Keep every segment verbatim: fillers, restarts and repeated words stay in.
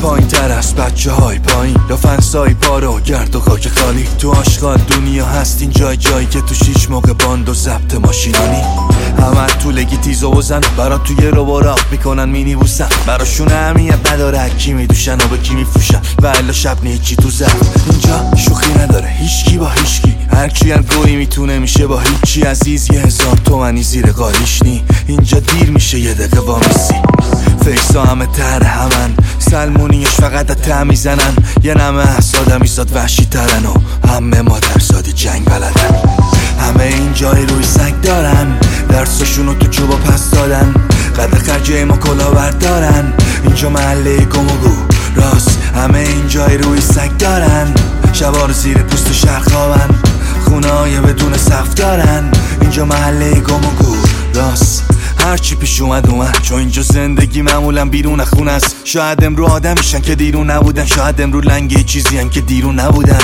پایین تر از بچه های پایین، لافنسای پاره و گرد و خاک خالی. تو آشغال دنیا هست این جای جایی که توش هیچ موقع باند و ضبط ماشینانی. همه طولگی تیز و بزن برا توی رو براق میکنن مینی بوسن، براشون اهمیت نداره کی میدوشن و به کی میفروشن و الا شب نیچی تو زفت. اینجا شوخی نداره هیچکی با هیچکی، هر کی هم گویی میتونه میشه با هیچی. عزیز یه هزار تومنی زیر قالیش نی، اینجا دیر میشه یه دقیقه وامیسی. فیسا همه تر همن، سلمونیش فقط تا میزنن. یه نمه سادمی زاد وحشی ترن و همه مادر زادی جنگ بلدن. همه این جای روی سگ دارن، درسشونو تو جوبا پس دادن. قد خرجه ما کلا بردارن، اینجا محله گم و گو راست. همه این جای روی سگ دارن، شبار زیر پوست شهر خوابن. خونه های بدون سقف دارن، اینجا محله گم و گو راست. هرچی پیش اومد اومد، چون اینجا زندگی معمولا بیرون خونه است. شاید امرو آدمیشن که دیرون نبودن، شاید امرو لنگه چیزی هن که دیرون نبودن.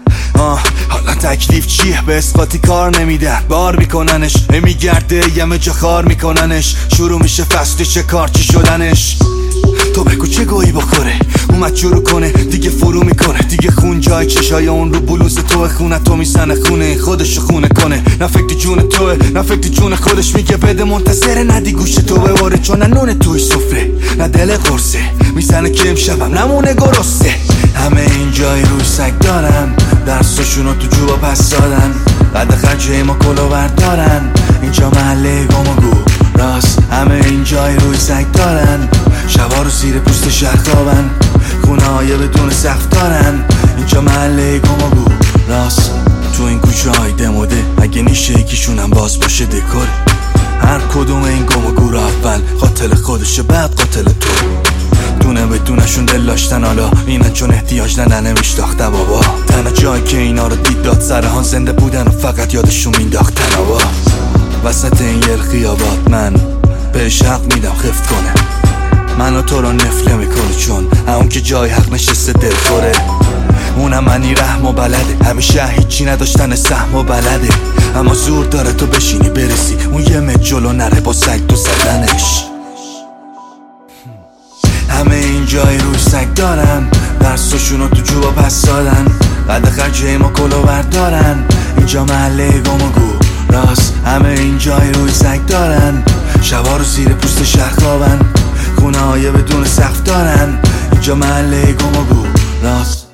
آه حالا تکلیف چیه؟ به اسقاطی کار نمیدن، بار میکننش میگرده یمه جا خار میکننش. شروع میشه فصلش کار چی شدنش. تو بگو چه گویی بخوره اومد شروع کنه دیگه فرو میکنه. دیگه خون جای چشای اون رو بلوز توه، خونه تو میزنه خونه خودشو خونه کنه. نه فکر جون توه نه فکر جون خودش، میگه بده منتظره ندی گوش تو بباره. چون نه نونه توی سفره نه دل قرصه، میزنه که امشبم نمونه گرسته. همه این جای روی سگ دارن، درسشونو تو جوبا پس دادن. قد خرجه ما کلو بردارن، اینجا محله گم و گو راست. همه این جای روی سگ دارن، شبا رو زیر پوست شهر خوابن. خونه های بدون سقف دارن، اینجا محله گم و گو راست. تو این کوچه های دموده اگه نیشه یکیشونم باز باشه دکوره. هر کدوم این گم و گو رو اول قاتل خودشه بعد قاتل تو. دونه به دونشون دل داشتن، حالا اینن چون احتیاج نه نمیشتاخته بابا. تنها جایی که اینا رو دید داد سرهان زنده بودن و فقط یادشون مینداخت تنابا. وسط این یل خیابات من بهش حق میدم خفت کنه. منو تو رو نفله میکنه چون اون که جای حق نشسته دل خوره. اونم منی رحم و بلده، همیشه هیچی نداشتن سهم و بلده. اما زور داره تو بشینی برسی اون یه متر جلو نره با سگ تو زدنش. همه این جای روی سگ دارن، درسشونو تو جوبا پس دادن. قد خرجه ما کلو بردارن، اینجا محله گم و گو راست. همه این جای روی سگ دارن، شبا رو زیر پوست شهر خوابن. خونه های بدون سقف دارن، اینجا محله گم و گو راست.